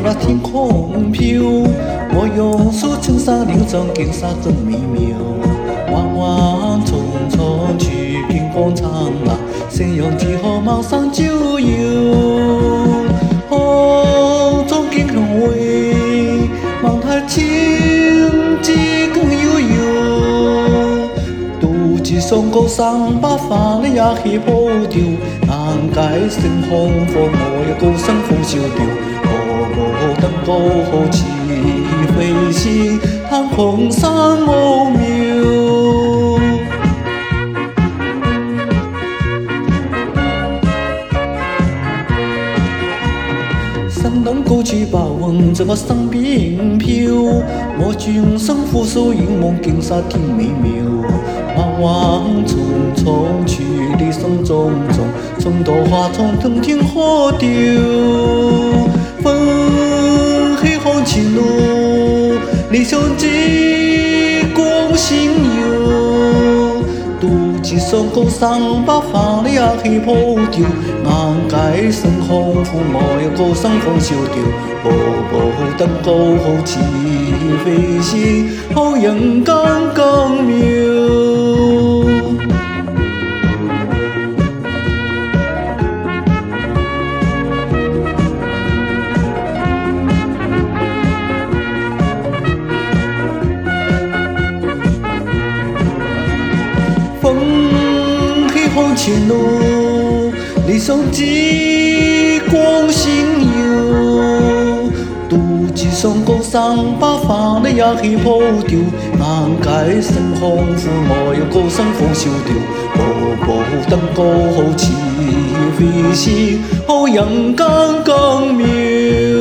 那天空飘，我用手轻纱领上金沙真美妙。弯弯匆匆去平广场啊，谁用几何马上就有。红中金红味，望他情迹更悠悠。独骑上高山，把花里呀去抛丢，眼界盛红火，我要高山风烧掉。登高起飞行，探红山奥妙。山登高去把文这个上边飘，我君生俯首迎梦金沙挺美妙。弯弯匆匆去离松种种，从朵花丛藤天河丢。情路，离乡几光心游。独骑上高山，把花里呀去抛丢。眼界盛红富，我要高山风烧掉。步步登高起飞行，好人刚刚妙。风起好前路，理想之光心游。独骑上高山，把花里呀去抛丢。眼界盛红富，我要高山风烧掉。步步登高起飞行，好人刚刚妙。